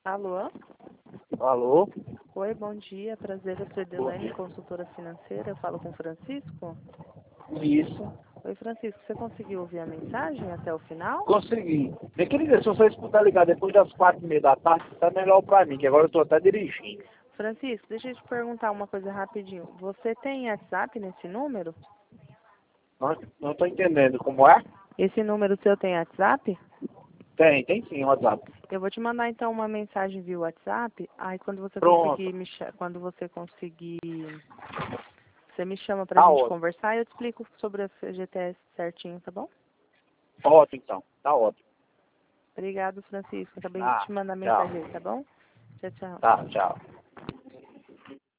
Alô? Alô? Oi, bom dia. Prazer, eu sou Edilene, consultora financeira. Eu falo com o Francisco? Isso. Oi, Francisco, você conseguiu ouvir a mensagem até o final? Consegui. Minha querida, se você puder ligar depois das 4h30 da tarde, tá melhor pra mim, que agora eu tô até dirigindo. Francisco, deixa eu te perguntar uma coisa rapidinho. Você tem WhatsApp nesse número? Não tô entendendo como é? Esse número seu tem WhatsApp? Tem sim, WhatsApp. Eu vou te mandar então uma mensagem via WhatsApp. Aí quando você Pronto. conseguir você me chama pra Tá gente ótimo. conversar e eu te explico sobre a FGTS certinho, tá bom? Ótimo então. Tá ótimo. Obrigado, Francisco. Acabei de Ah, te mandar tchau. mensagem aí, tá bom? Tchau, tchau. Tá, tchau.